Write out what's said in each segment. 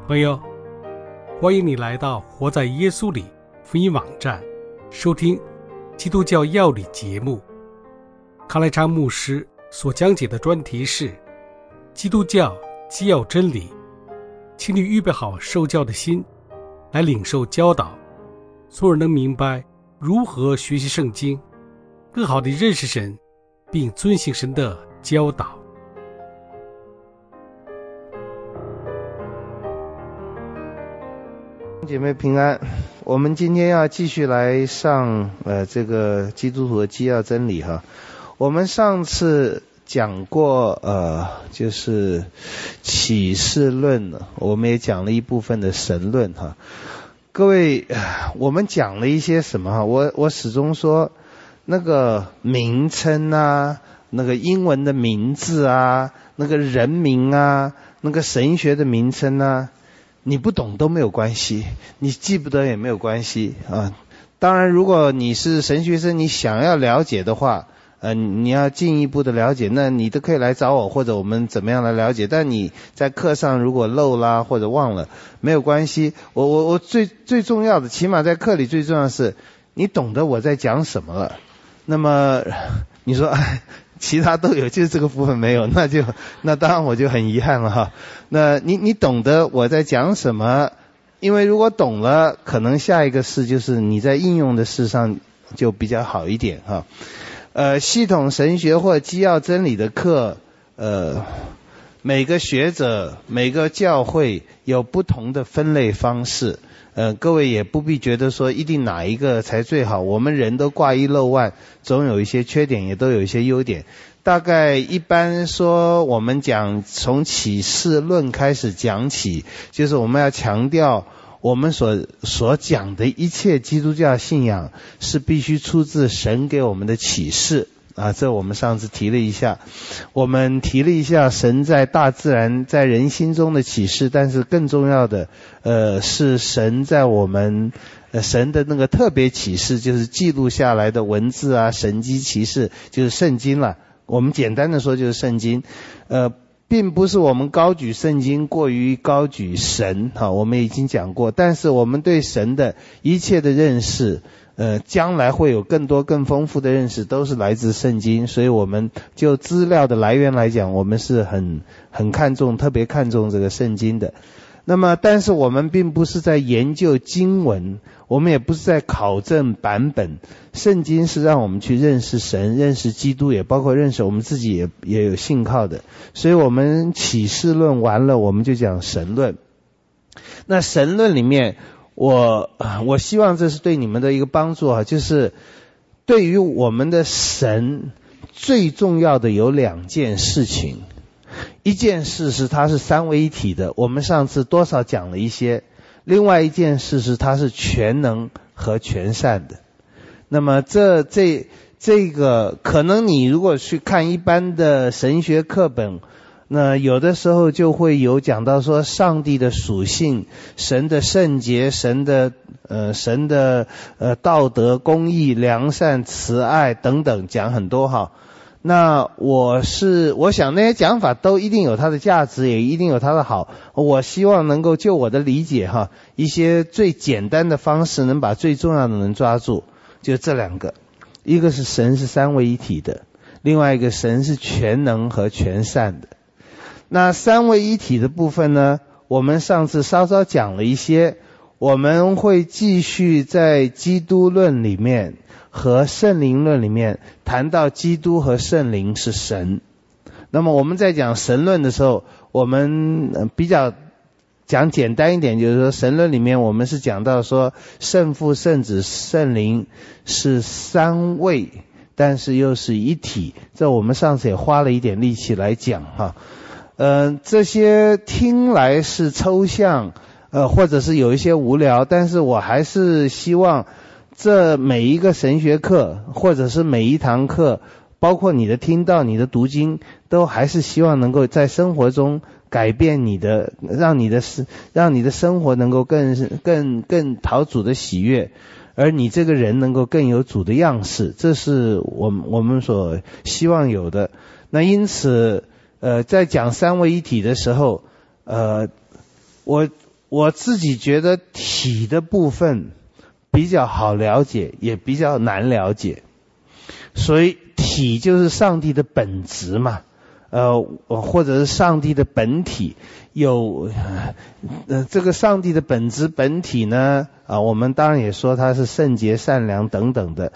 朋友，欢迎你来到活在耶稣里福音网站，收听基督教要理节目。康来昌牧师所讲解的专题是基督教基要真理，请你预备好受教的心，来领受教导，从而能明白如何学习圣经，更好地认识神，并遵行神的教导。 姐妹平安，我们今天要继续来上这个基督徒的基要真理哈。我们上次讲过就是启示论，我们也讲了一部分的神论哈。各位，我们讲了一些什么哈？我始终说那个名称啊，那个英文的名字啊，那个人名啊，那个神学的名称啊，你不懂都没有关系，你记不得也没有关系啊。当然如果你是神学生，你想要了解的话，你要进一步的了解，那你都可以来找我，或者我们怎么样来了解。但你在课上如果漏啦或者忘了，没有关系。我最重要的，起码在课里最重要的是你懂得我在讲什么了。那么你说其他都有，就是这个部分没有，那当然我就很遗憾了哈。那你懂得我在讲什么，因为如果懂了，可能下一个事就是你在应用的事上就比较好一点哈。系统神学或基要真理的课，每个学者每个教会有不同的分类方式。各位也不必觉得说一定哪一个才最好，我们人都挂一漏万，总有一些缺点，也都有一些优点。大概一般说，我们讲从启示论开始讲起，就是我们要强调我们所讲的一切基督教信仰是必须出自神给我们的启示啊，这我们上次提了一下。我们提了一下神在大自然在人心中的启示，但是更重要的是神在我们神的那个特别启示，就是记录下来的文字啊，神迹奇事，就是圣经了。我们简单的说就是圣经。并不是我们高举圣经过于高举神哈，我们已经讲过，但是我们对神的一切的认识将来会有更多更丰富的认识，都是来自圣经。所以我们就资料的来源来讲，我们是很看重，特别看重这个圣经的。那么但是我们并不是在研究经文，我们也不是在考证版本。圣经是让我们去认识神，认识基督，也包括认识我们自己，也有信靠的。所以我们启示论完了，我们就讲神论。那神论里面我希望这是对你们的一个帮助啊，就是对于我们的神最重要的有两件事情。一件事是它是三位一体的，我们上次多少讲了一些。另外一件事是它是全能和全善的。那么这个可能你如果去看一般的神学课本，那有的时候就会有讲到说上帝的属性，神的圣洁，神的道德公义良善慈爱等等，讲很多哈。那我想那些讲法都一定有它的价值，也一定有它的好。我希望能够就我的理解哈，一些最简单的方式能把最重要的能抓住，就这两个。一个是神是三位一体的，另外一个神是全能和全善的。那三位一体的部分呢，我们上次稍稍讲了一些，我们会继续在基督论里面和圣灵论里面谈到基督和圣灵是神。那么我们在讲神论的时候，我们比较讲简单一点，就是说神论里面我们是讲到说圣父圣子圣灵是三位，但是又是一体。这我们上次也花了一点力气来讲哈。这些听来是抽象或者是有一些无聊，但是我还是希望这每一个神学课或者是每一堂课，包括你的听到你的读经，都还是希望能够在生活中改变你的，让你的生活能够更讨主的喜悦，而你这个人能够更有主的样式，这是我们所希望有的。那因此在讲三位一体的时候， 我自己觉得体的部分比较好了解，也比较难了解。所以体就是上帝的本质嘛，或者是上帝的本体。这个上帝的本质本体呢，我们当然也说它是圣洁、善良等等的。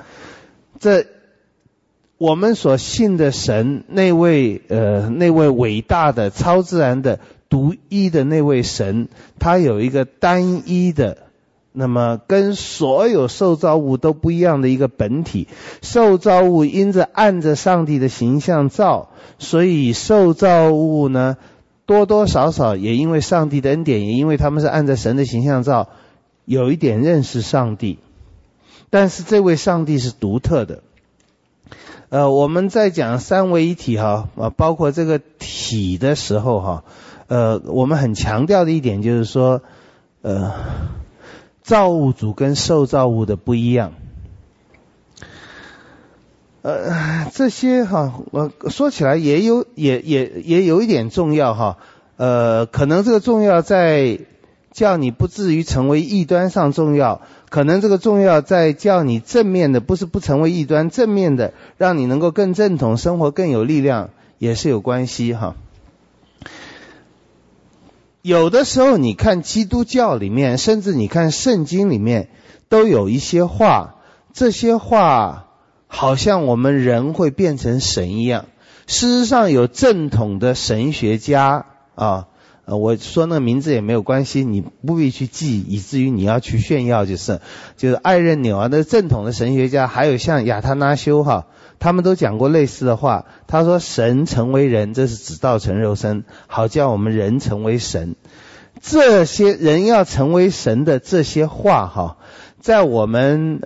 我们所信的神，那位伟大的、超自然的、独一的那位神，他有一个单一的，那么跟所有受造物都不一样的一个本体。受造物因着按着上帝的形象造，所以受造物呢，多多少少也因为上帝的恩典，也因为他们是按着神的形象造，有一点认识上帝。但是这位上帝是独特的。我们在讲三位一体包括这个体的时候我们很强调的一点就是说，造物主跟受造物的不一样。这些说起来也有一点重要可能这个重要在叫你不至于成为异端上重要，可能这个重要在叫你正面的，不是不成为异端，正面的让你能够更正统，生活更有力量，也是有关系有的时候你看基督教里面，甚至你看圣经里面，都有一些话，这些话好像我们人会变成神一样。事实上有正统的神学家我说那个名字也没有关系，你不必去记，以至于你要去炫耀，就是艾任纽那正统的神学家，还有像亚他那修他们都讲过类似的话。他说神成为人，这是指道成肉身，好叫我们人成为神。这些人要成为神的这些话在我们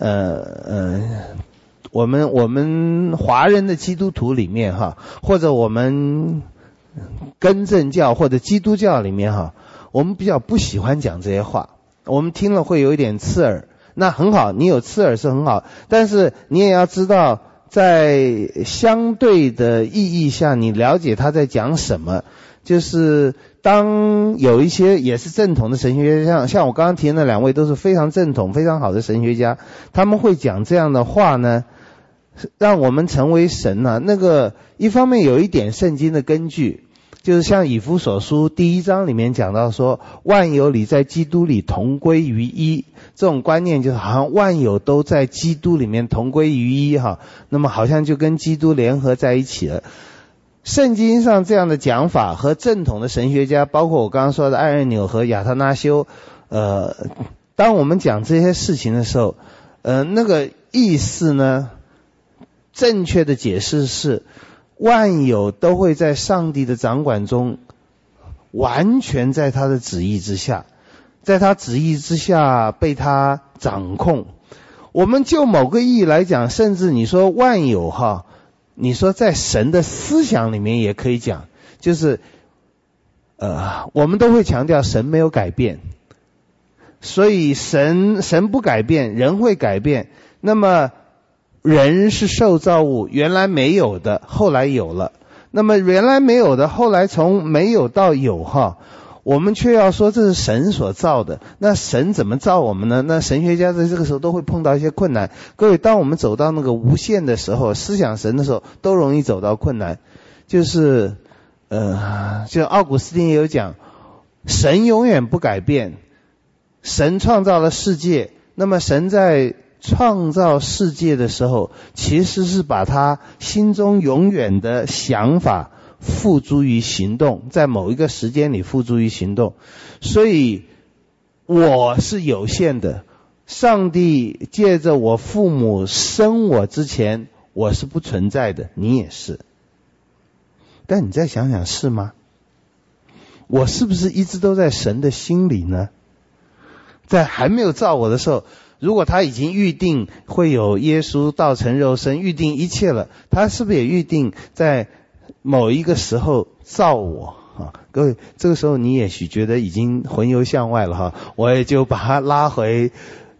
华人的基督徒里面或者我们更正教或者基督教里面我们比较不喜欢讲这些话，我们听了会有一点刺耳。那很好，你有刺耳是很好，但是你也要知道在相对的意义下，你了解他在讲什么。就是当有一些也是正统的神学家，像我刚刚提的那两位都是非常正统非常好的神学家，他们会讲这样的话呢，让我们成为神那个一方面有一点圣经的根据，就是像以弗所书第1章里面讲到说，万有里在基督里同归于一，这种观念就是好像万有都在基督里面同归于一那么好像就跟基督联合在一起了。圣经上这样的讲法和正统的神学家，包括我刚刚说的艾任纽和亚他那修，当我们讲这些事情的时候，那个意思呢，正确的解释是万有都会在上帝的掌管中，完全在他的旨意之下，在他旨意之下被他掌控。我们就某个意义来讲，甚至你说万有你说在神的思想里面也可以讲，就是我们都会强调神没有改变，所以神不改变，人会改变。那么人是受造物，原来没有的，后来有了。那么原来没有的，后来从没有到有我们却要说这是神所造的。那神怎么造我们呢？那神学家在这个时候都会碰到一些困难。各位，当我们走到那个无限的时候，思想神的时候，都容易走到困难。就是就奥古斯丁也有讲，神永远不改变，神创造了世界，那么神在创造世界的时候，其实是把他心中永远的想法付诸于行动，在某一个时间里付诸于行动。所以我是有限的，上帝借着我父母生我之前，我是不存在的，你也是。但你再想想，是吗？我是不是一直都在神的心里呢？在还没有造我的时候，如果他已经预定会有耶稣道成肉身，预定一切了，他是不是也预定在某一个时候造我各位，这个时候你也许觉得已经魂游向外了我也就把它拉回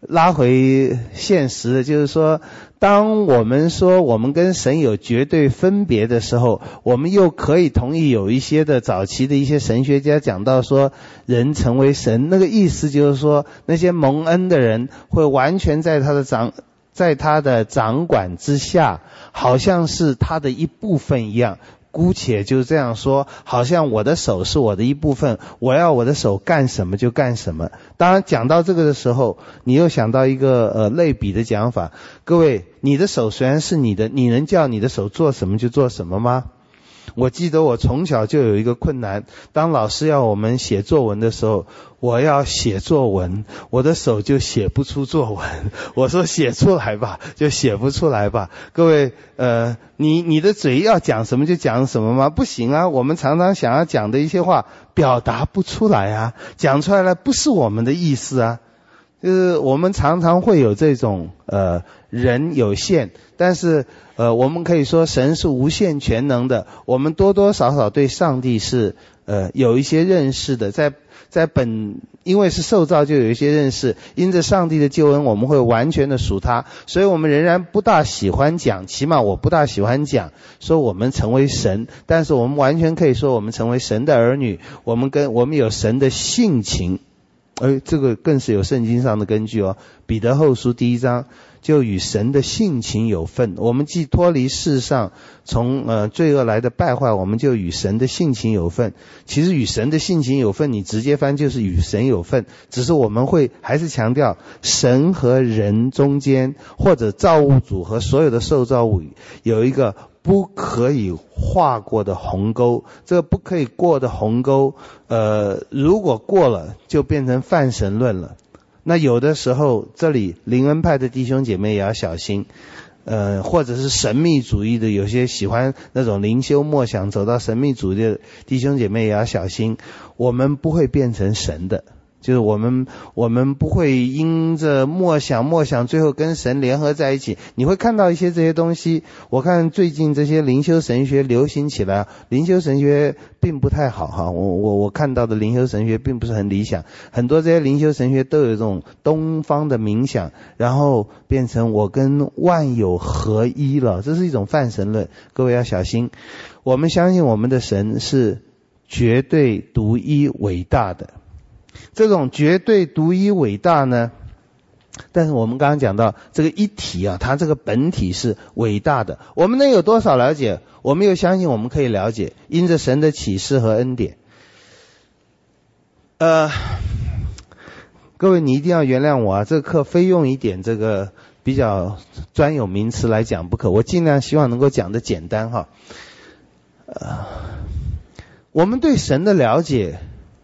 拉回现实的，就是说当我们说我们跟神有绝对分别的时候，我们又可以同意有一些的早期的一些神学家讲到说人成为神，那个意思就是说那些蒙恩的人会完全在他的掌管之下，好像是他的一部分一样。姑且就这样说，好像我的手是我的一部分，我要我的手干什么就干什么。当然讲到这个的时候，你又想到一个类比的讲法，各位，你的手虽然是你的，你能叫你的手做什么就做什么吗？我记得我从小就有一个困难，当老师要我们写作文的时候，我要写作文，我的手就写不出作文。我说写出来吧，就写不出来吧。各位，你的嘴要讲什么就讲什么吗？不行啊，我们常常想要讲的一些话表达不出来啊，讲出来了不是我们的意思啊。就是我们常常会有这种人有限，但是我们可以说神是无限全能的，我们多多少少对上帝是有一些认识的，因为是受造就有一些认识，因着上帝的救恩我们会完全的属他，所以我们仍然不大喜欢讲，起码我不大喜欢讲说我们成为神，但是我们完全可以说我们成为神的儿女，我们有神的性情。这个更是有圣经上的根据哦。彼得后书第1章就与神的性情有份，我们既脱离世上从罪恶来的败坏，我们就与神的性情有份。其实与神的性情有份，你直接翻就是与神有份，只是我们会还是强调神和人中间，或者造物主和所有的受造物有一个不可以划过的鸿沟，这个不可以过的鸿沟如果过了就变成泛神论了。那有的时候这里灵恩派的弟兄姐妹也要小心，或者是神秘主义的，有些喜欢那种灵修默想走到神秘主义的弟兄姐妹也要小心，我们不会变成神的，就是我们不会因着默想最后跟神联合在一起。你会看到一些这些东西，我看最近这些灵修神学流行起来，灵修神学并不太好哈，我看到的灵修神学并不是很理想，很多这些灵修神学都有这种东方的冥想，然后变成我跟万有合一了，这是一种泛神论，各位要小心。我们相信我们的神是绝对独一伟大的，这种绝对独一伟大呢，但是我们刚刚讲到这个一体啊，它这个本体是伟大的，我们能有多少了解？我们又相信我们可以了解，因着神的启示和恩典。各位你一定要原谅我啊，这个课非用一点这个比较专有名词来讲不可，我尽量希望能够讲得简单哈。我们对神的了解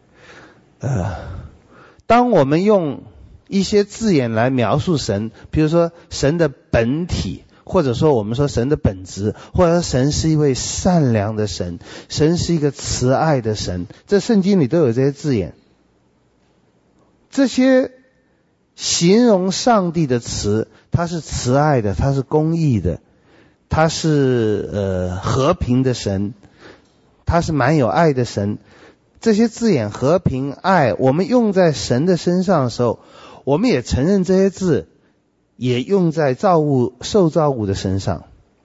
当我们用一些字眼来描述神，比如说神的本体，或者说我们说神的本质，或者说神是一位善良的神，神是一个慈爱的神，这圣经里都有这些字眼。这些形容上帝的词，他是慈爱的，他是公义的，他是和平的神，他是蛮有爱的神。这些字眼和平爱我们用在神的身上的时候，我们也承认这些字也用在受造物的身上。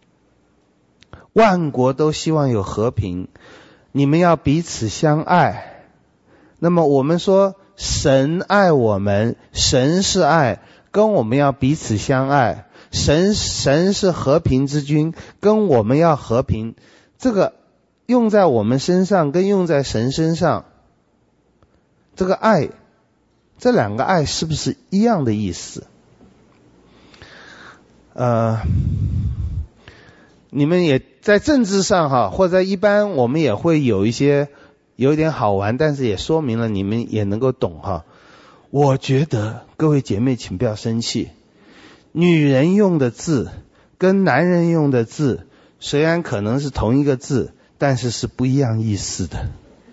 万国都希望有和平，你们要彼此相爱。那么我们说神爱我们，神是爱，跟我们要彼此相爱，神是和平之君，跟我们要和平，这个用在我们身上跟用在神身上，这个爱，这两个爱是不是一样的意思？你们也在政治上哈，或者一般我们也会有一点好玩，但是也说明了你们也能够懂哈。我觉得各位姐妹请不要生气，女人用的字跟男人用的字虽然可能是同一个字，但是是不一样意思的。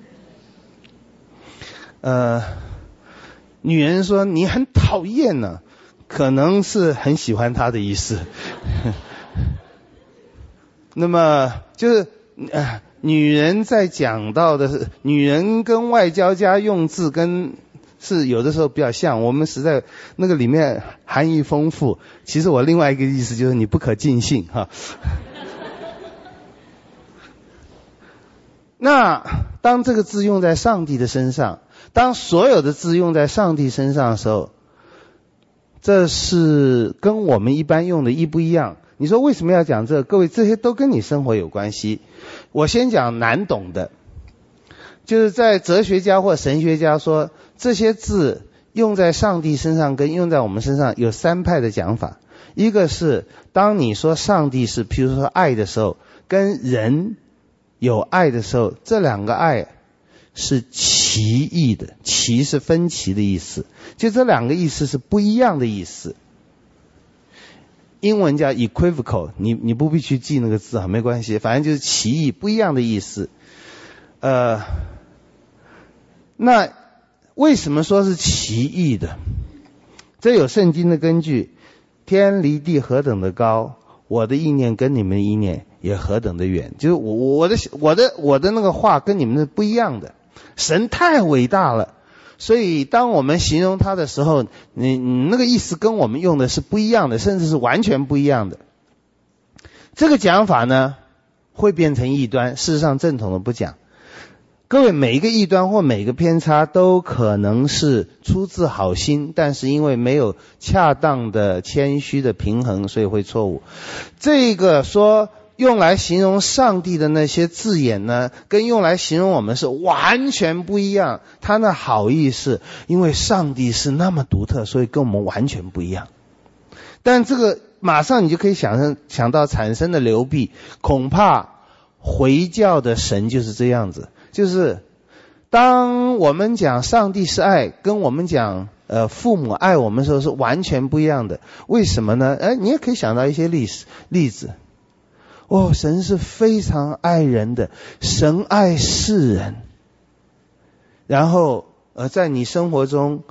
女人说你很讨厌呢，可能是很喜欢她的意思。那么就是女人在讲到的是，女人跟外交家用字跟是有的时候比较像，我们实在那个里面含义丰富。其实我另外一个意思就是你不可尽信哈。那当这个字用在上帝的身上，当所有的字用在上帝身上的时候，这是跟我们一般用的一不一样。你说为什么要讲这个？各位，这些都跟你生活有关系。我先讲难懂的，就是在哲学家或神学家说这些字用在上帝身上跟用在我们身上有三派的讲法。一个是当你说上帝是譬如说爱的时候，跟人有爱的时候，这两个爱是歧义的，歧是分歧的意思，就这两个意思是不一样的意思。英文叫 equivocal， 你不必去记那个字啊，没关系，反正就是歧义，不一样的意思。那为什么说是歧义的？这有圣经的根据，天离地何等的高，我的意念跟你们的意念也何等的远，就是我的那个话跟你们的不一样的。神太伟大了，所以当我们形容他的时候，你那个意思跟我们用的是不一样的，甚至是完全不一样的。这个讲法呢会变成异端，事实上正统的不讲。各位，每一个异端或每一个偏差都可能是出自好心，但是因为没有恰当的谦虚的平衡，所以会错误。这个说用来形容上帝的那些字眼呢，跟用来形容我们是完全不一样。他那好意是因为上帝是那么独特，所以跟我们完全不一样。但这个马上你就可以想到产生的流弊，恐怕回教的神就是这样子。就是当我们讲上帝是爱，跟我们讲父母爱我们的时候是完全不一样的。为什么呢？你也可以想到一些例子。神是非常爱人的，神爱世人。然后在你生活中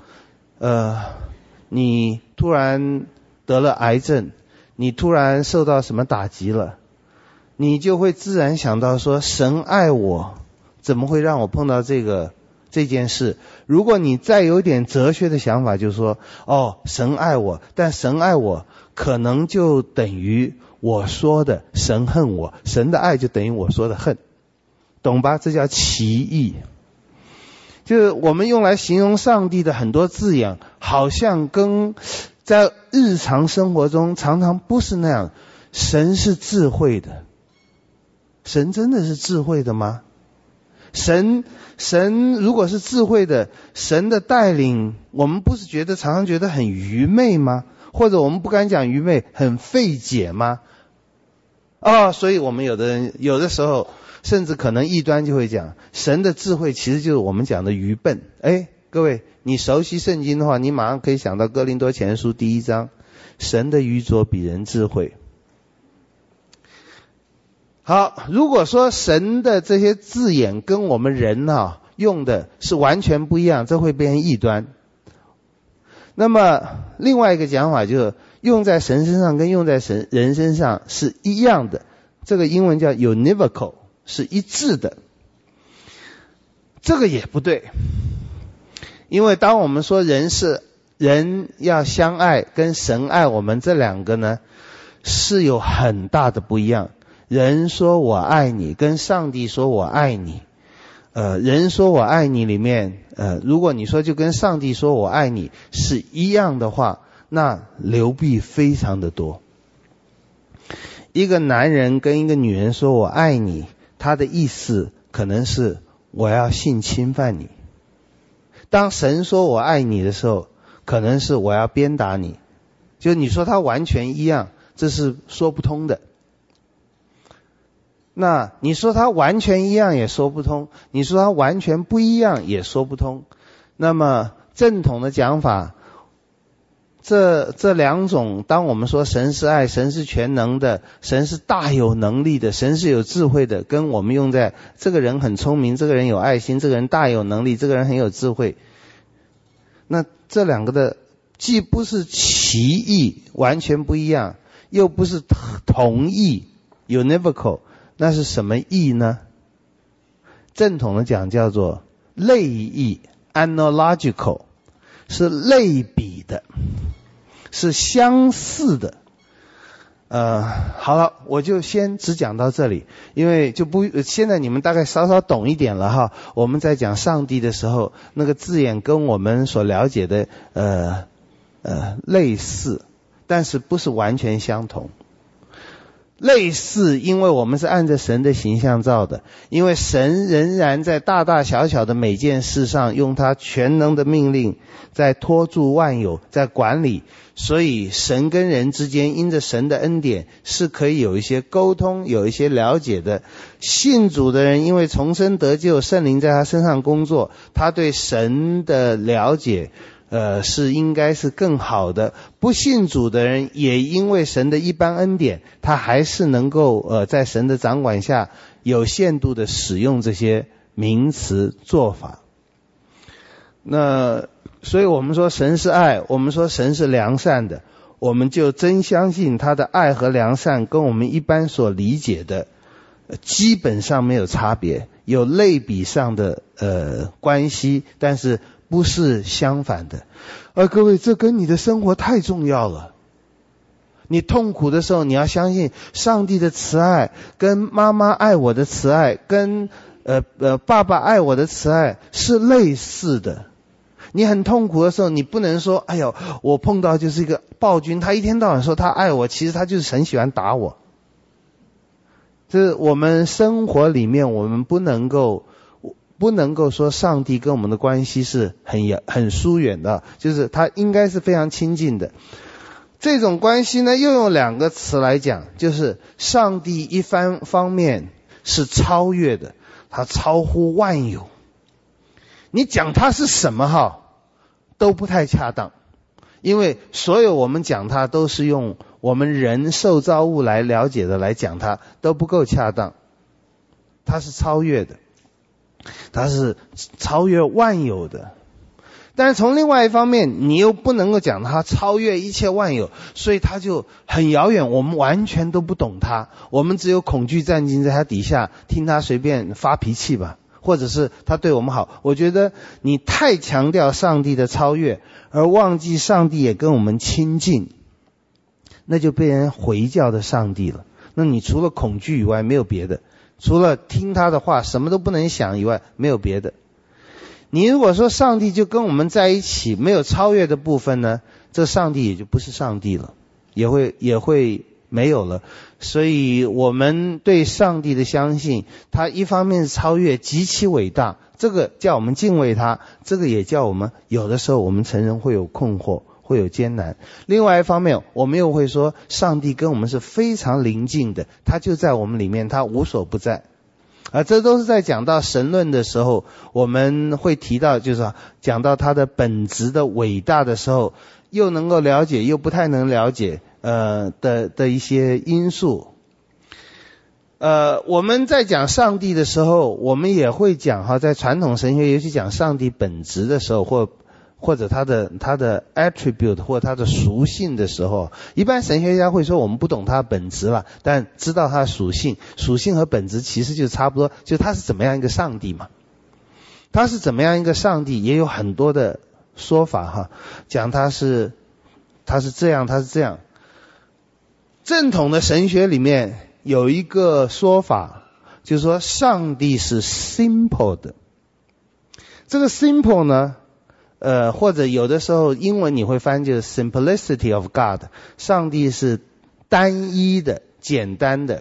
你突然得了癌症，你突然受到什么打击了，你就会自然想到说神爱我，怎么会让我碰到这件事？如果你再有点哲学的想法，就是说神爱我，但神爱我可能就等于我说的神恨我，神的爱就等于我说的恨，懂吧？这叫歧义。就是我们用来形容上帝的很多字眼，好像跟在日常生活中常常不是那样。神是智慧的，神真的是智慧的吗？神如果是智慧的，神的带领我们不是常常觉得很愚昧吗？或者我们不敢讲愚昧，很费解吗？所以我们有的时候甚至可能异端就会讲神的智慧其实就是我们讲的愚笨。各位，你熟悉圣经的话，你马上可以想到哥林多前书第1章，神的愚拙比人智慧。好，如果说神的这些字眼跟我们人用的是完全不一样，这会变成异端。那么另外一个讲法就是用在神身上跟用在人身上是一样的，这个英文叫 univocal， 是一致的。这个也不对，因为当我们说人要相爱跟神爱我们，这两个呢是有很大的不一样。人说我爱你跟上帝说我爱你，人说我爱你里面如果你说就跟上帝说我爱你是一样的话，那流弊非常的多。一个男人跟一个女人说我爱你，他的意思可能是我要性侵犯你。当神说我爱你的时候，可能是我要鞭打你。就你说他完全一样，这是说不通的。那你说他完全一样也说不通，你说他完全不一样也说不通。那么正统的讲法，这两种，当我们说神是爱，神是全能的，神是大有能力的，神是有智慧的，跟我们用在这个人很聪明，这个人有爱心，这个人大有能力，这个人很有智慧，那这两个的既不是歧义，完全不一样，又不是同义 univocal， 那是什么义呢？正统的讲叫做类义 analogical， 是类比的，是相似的。好了，我就先只讲到这里，因为现在你们大概稍稍懂一点了哈。我们在讲上帝的时候，那个字眼跟我们所了解的类似，但是不是完全相同。类似，因为我们是按着神的形象造的，因为神仍然在大大小小的每件事上用他全能的命令在托住万有，在管理，所以神跟人之间因着神的恩典是可以有一些沟通，有一些了解的。信主的人因为重生得救，圣灵在他身上工作，他对神的了解是应该是更好的。不信主的人也因为神的一般恩典，他还是能够在神的掌管下有限度的使用这些名词做法。那所以我们说神是爱，我们说神是良善的，我们就真相信他的爱和良善跟我们一般所理解的基本上没有差别，有类比上的关系，但是不是相反的。各位，这跟你的生活太重要了。你痛苦的时候，你要相信上帝的慈爱，跟妈妈爱我的慈爱，跟爸爸爱我的慈爱是类似的。你很痛苦的时候，你不能说哎呦，我碰到就是一个暴君，他一天到晚说他爱我，其实他就是很喜欢打我。这我们生活里面，我们不能够说上帝跟我们的关系是很疏远的，就是他应该是非常亲近的。这种关系呢，又用两个词来讲，就是上帝一方面是超越的，他超乎万有。你讲他是什么都不太恰当，因为所有我们讲他都是用我们人受造物来了解的来讲他，都不够恰当。他是超越的，他是超越万有的。但是从另外一方面，你又不能够讲他超越一切万有，所以他就很遥远，我们完全都不懂他，我们只有恐惧战兢在他底下，听他随便发脾气吧，或者是他对我们好。我觉得你太强调上帝的超越，而忘记上帝也跟我们亲近，那就被人回教的上帝了。那你除了恐惧以外没有别的，除了听他的话什么都不能想以外没有别的。你如果说上帝就跟我们在一起，没有超越的部分呢，这上帝也就不是上帝了，也会没有了。所以我们对上帝的相信，他一方面是超越，极其伟大，这个叫我们敬畏他，这个也叫我们有的时候我们承认会有困惑，会有艰难。另外一方面，我们又会说上帝跟我们是非常邻近的，他就在我们里面，他无所不在。这都是在讲到神论的时候，我们会提到，就是讲到他的本质的伟大的时候，又能够了解又不太能了解的一些因素。我们在讲上帝的时候，我们也会讲在传统神学尤其讲上帝本质的时候，或者他的 attribute 或他的属性的时候，一般神学家会说我们不懂他的本质了，但知道他的属性和本质其实就差不多，就他是怎么样一个上帝嘛。他是怎么样一个上帝也有很多的说法讲他是这样，他是这样。正统的神学里面有一个说法，就是说上帝是 simple 的。这个 simple 呢或者有的时候英文你会翻就是 simplicity of God， 上帝是单一的，简单的。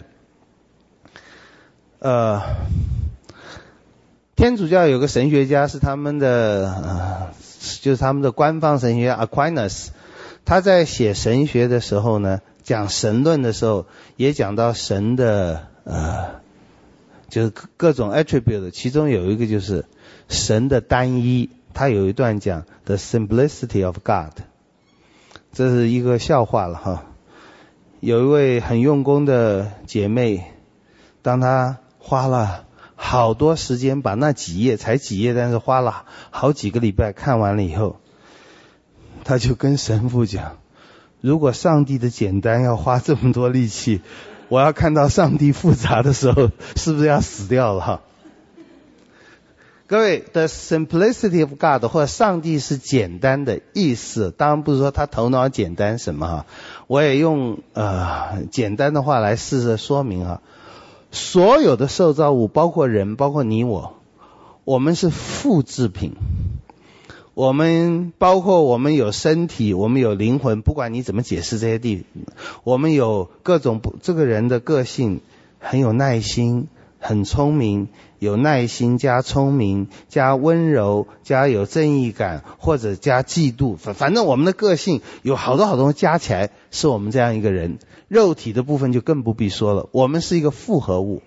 天主教有个神学家是他们的就是他们的官方神学家 Aquinas， 他在写神学的时候呢，讲神论的时候也讲到神的就是各种 attribute， 其中有一个就是神的单一。他有一段讲 The simplicity of God， 这是一个笑话了有一位很用功的姐妹，当她花了好多时间把那才几页，但是花了好几个礼拜看完了以后，她就跟神父讲，如果上帝的简单要花这么多力气，我要看到上帝复杂的时候，是不是要死掉了各位，the simplicity of God 或者上帝是简单的意思，当然不是说他头脑简单什么哈，我也用简单的话来试着说明哈。所有的受造物，包括人，包括你我们是复制品。我们包括我们有身体，我们有灵魂，不管你怎么解释这些地，我们有各种这个人的个性很有耐心，很聪明，有耐心加聪明加温柔加有正义感，或者加嫉妒，反正我们的个性有好多东西加起来是我们这样一个人。肉体的部分就更不必说了，我们是一个复合物。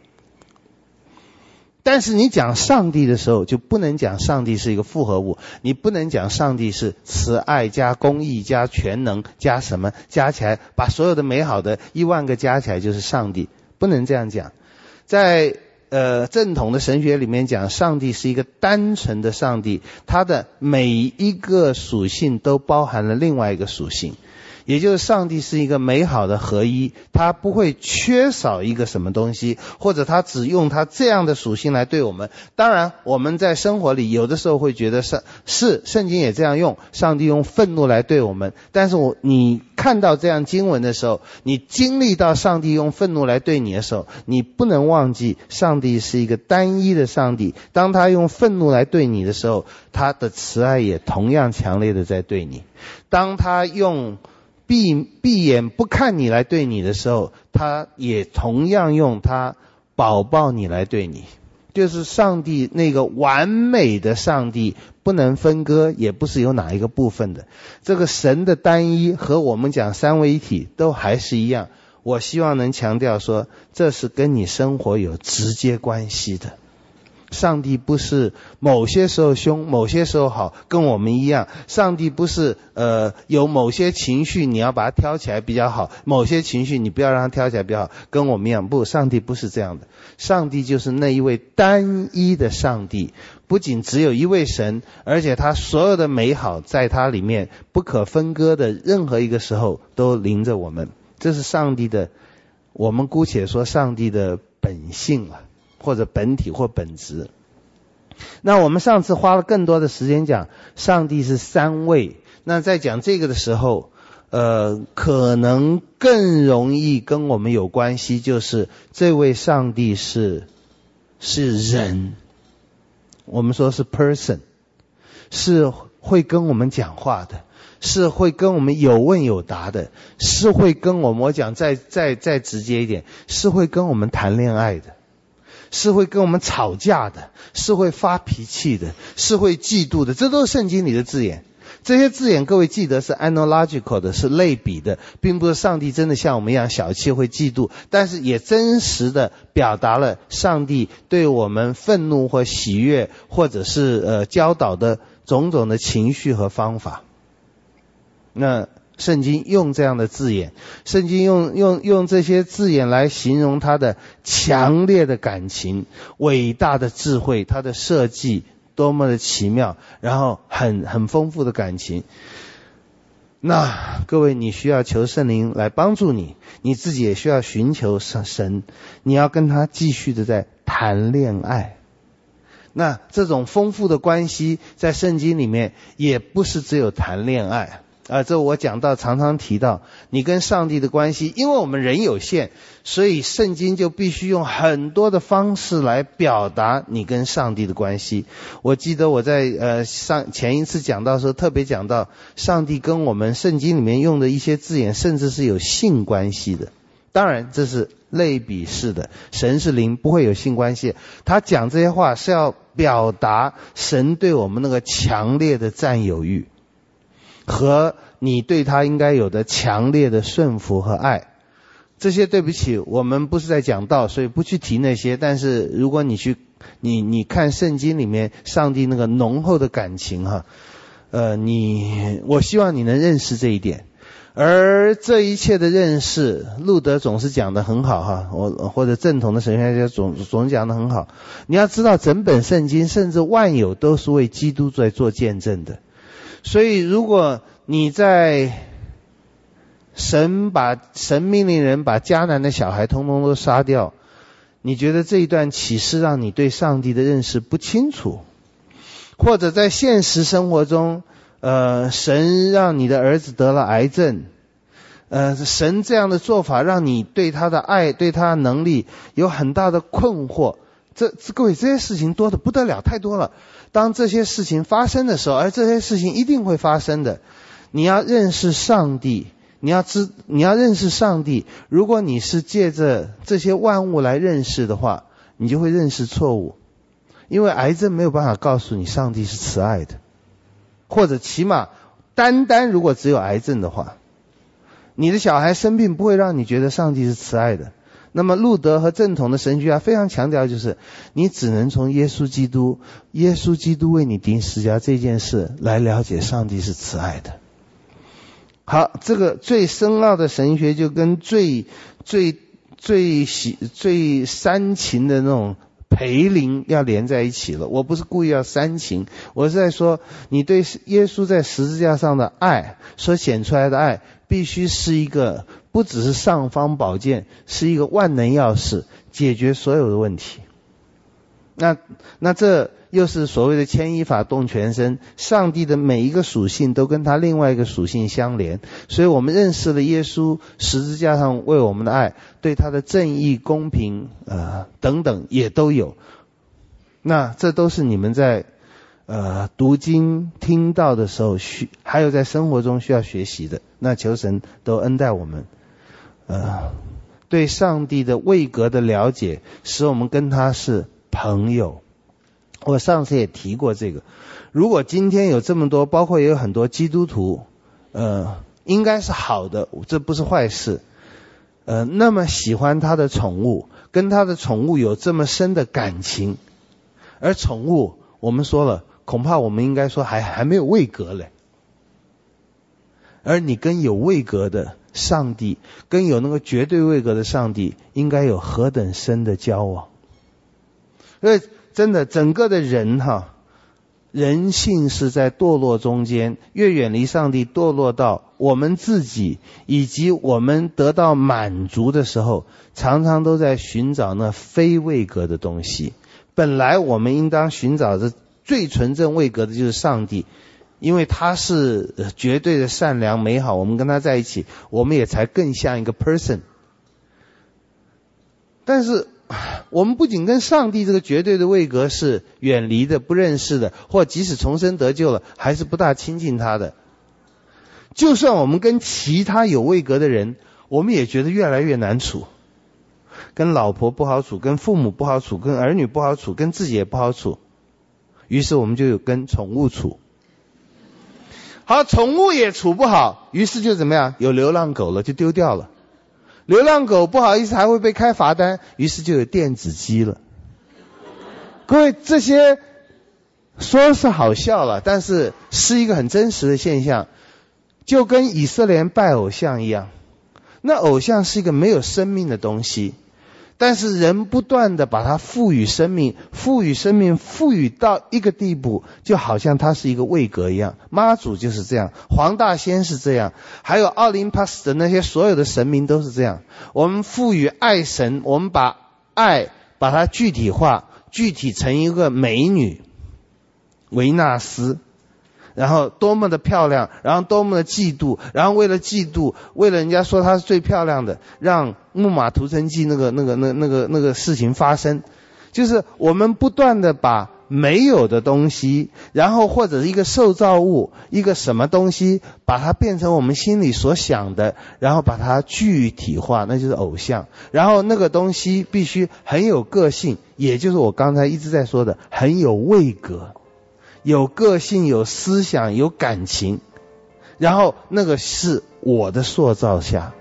但是你讲上帝的时候，就不能讲上帝是一个复合物，你不能讲上帝是慈爱加公义加全能加什么加起来，把所有的美好的10000个加起来就是上帝，不能这样讲。在正统的神学里面讲，上帝是一个单纯的上帝，他的每一个属性都包含了另外一个属性，也就是上帝是一个美好的合一，他不会缺少一个什么东西，或者他只用他这样的属性来对我们。当然我们在生活里有的时候会觉得是圣经也这样用，上帝用愤怒来对我们，但是你看到这样经文的时候，你经历到上帝用愤怒来对你的时候，你不能忘记上帝是一个单一的上帝，当他用愤怒来对你的时候，他的慈爱也同样强烈的在对你。当他用闭眼不看你来对你的时候，他也同样用他保抱你来对你。就是上帝那个完美的上帝，不能分割，也不是有哪一个部分的。这个神的单一和我们讲三位一体都还是一样。我希望能强调说，这是跟你生活有直接关系的。上帝不是某些时候凶，某些时候好，跟我们一样。上帝不是有某些情绪你要把它挑起来比较好，某些情绪你不要让它挑起来比较好，跟我们一样。不，上帝不是这样的。上帝就是那一位单一的上帝，不仅只有一位神，而且他所有的美好在他里面不可分割的，任何一个时候都临着我们。这是上帝的，我们姑且说上帝的本性了，或者本体或本质。那我们上次花了更多的时间讲上帝是三位，那在讲这个的时候可能更容易跟我们有关系，就是这位上帝是人，我们说是 person， 是会跟我们讲话的，是会跟我们有问有答的，是会跟我讲再直接一点，是会跟我们谈恋爱的，是会跟我们吵架的，是会发脾气的，是会嫉妒的，这都是圣经里的字眼。这些字眼各位记得是 analogical 的，是类比的，并不是上帝真的像我们一样小气会嫉妒，但是也真实的表达了上帝对我们愤怒或喜悦或者是教导的种种的情绪和方法。那圣经用这样的字眼，圣经用这些字眼来形容他的强烈的感情，伟大的智慧，他的设计多么的奇妙，然后很丰富的感情。那各位，你需要求圣灵来帮助你，你自己也需要寻求神，你要跟他继续的在谈恋爱。那这种丰富的关系在圣经里面也不是只有谈恋爱这我讲到常常提到你跟上帝的关系，因为我们人有限，所以圣经就必须用很多的方式来表达你跟上帝的关系。我记得我在前一次讲到的时候特别讲到，上帝跟我们圣经里面用的一些字眼甚至是有性关系的。当然这是类比式的，神是灵，不会有性关系。他讲这些话是要表达神对我们那个强烈的占有欲和你对他应该有的强烈的顺服和爱。这些对不起，我们不是在讲道，所以不去提那些。但是如果你你看圣经里面上帝那个浓厚的感情我希望你能认识这一点。而这一切的认识，路德总是讲得很好或者正统的神学家总是讲得很好。你要知道整本圣经甚至万有都是为基督在做见证的。所以如果你在神命令人把迦南的小孩通通都杀掉，你觉得这一段启示让你对上帝的认识不清楚， 或者在现实生活中，神让你的儿子得了癌症，神这样的做法让你对他的爱、对他的能力有很大的困惑。各位，这些事情多得不得了，太多了。当这些事情发生的时候，而这些事情一定会发生的，你要认识上帝，你要认识上帝。如果你是借着这些万物来认识的话，你就会认识错误。因为癌症没有办法告诉你上帝是慈爱的，或者起码单如果只有癌症的话，你的小孩生病不会让你觉得上帝是慈爱的。那么路德和正统的神学家非常强调，就是你只能从耶稣基督为你钉十字架这件事来了解上帝是慈爱的。好，这个最深奥的神学就跟最煽情的那种培灵要连在一起了。我不是故意要煽情，我是在说你对耶稣在十字架上的爱所显出来的爱，必须是一个不只是尚方宝剑，是一个万能钥匙，解决所有的问题。那这又是所谓的牵一发动全身，上帝的每一个属性都跟他另外一个属性相连，所以我们认识了耶稣十字架上为我们的爱，对他的正义、公平等等也都有。那这都是你们在读经听到的时候还有在生活中需要学习的。那求神都恩待我们对上帝的位格的了解，使我们跟他是朋友。我上次也提过这个，如果今天有这么多，包括也有很多基督徒应该是好的，这不是坏事。那么喜欢他的宠物，跟他的宠物有这么深的感情，而宠物我们说了，恐怕我们应该说还没有位格嘞。而你跟有位格的上帝，跟有那个绝对位格的上帝，应该有何等深的交往。所以真的整个的人性是在堕落中间，越远离上帝，堕落到我们自己以及我们得到满足的时候，常常都在寻找那非位格的东西。本来我们应当寻找的最纯正位格的就是上帝，因为他是绝对的善良美好，我们跟他在一起，我们也才更像一个 person。 但是我们不仅跟上帝这个绝对的位格是远离的、不认识的，或即使重生得救了，还是不大亲近他的。就算我们跟其他有位格的人，我们也觉得越来越难处。跟老婆不好处，跟父母不好处，跟儿女不好处，跟自己也不好处。于是我们就有跟宠物处。好，宠物也处不好，于是就怎么样？有流浪狗了，就丢掉了。流浪狗不好意思还会被开罚单，于是就有电子鸡了。各位，这些说是好笑了，但是是一个很真实的现象。就跟以色列人拜偶像一样，那偶像是一个没有生命的东西，但是人不断的把它赋予生命，赋予到一个地步，就好像它是一个位格一样。妈祖就是这样，黄大仙是这样，还有奥林帕斯的那些所有的神明都是这样。我们赋予爱神，我们把爱把它具体化，具体成一个美女维纳斯，然后多么的漂亮，然后多么的嫉妒，然后为了嫉妒，为了人家说她是最漂亮的，让木马屠城记那个事情发生。就是我们不断的把没有的东西，然后或者是一个受造物，一个什么东西，把它变成我们心里所想的，然后把它具体化，那就是偶像。然后那个东西必须很有个性，也就是我刚才一直在说的，很有位格，有个性，有思想，有感情，然后那个是我的塑造下。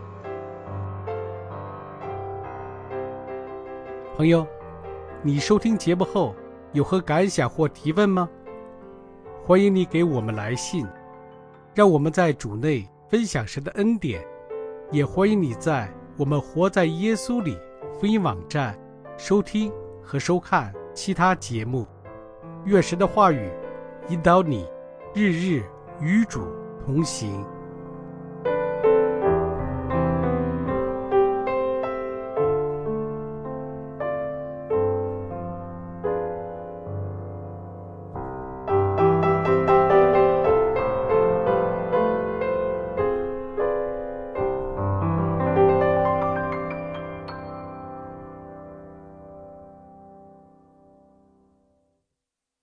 朋友，你收听节目后有何感想或提问吗？欢迎你给我们来信，让我们在主内分享神的恩典。也欢迎你在我们活在耶稣里福音网站收听和收看其他节目。愿神的话语引导你，日日与主同行。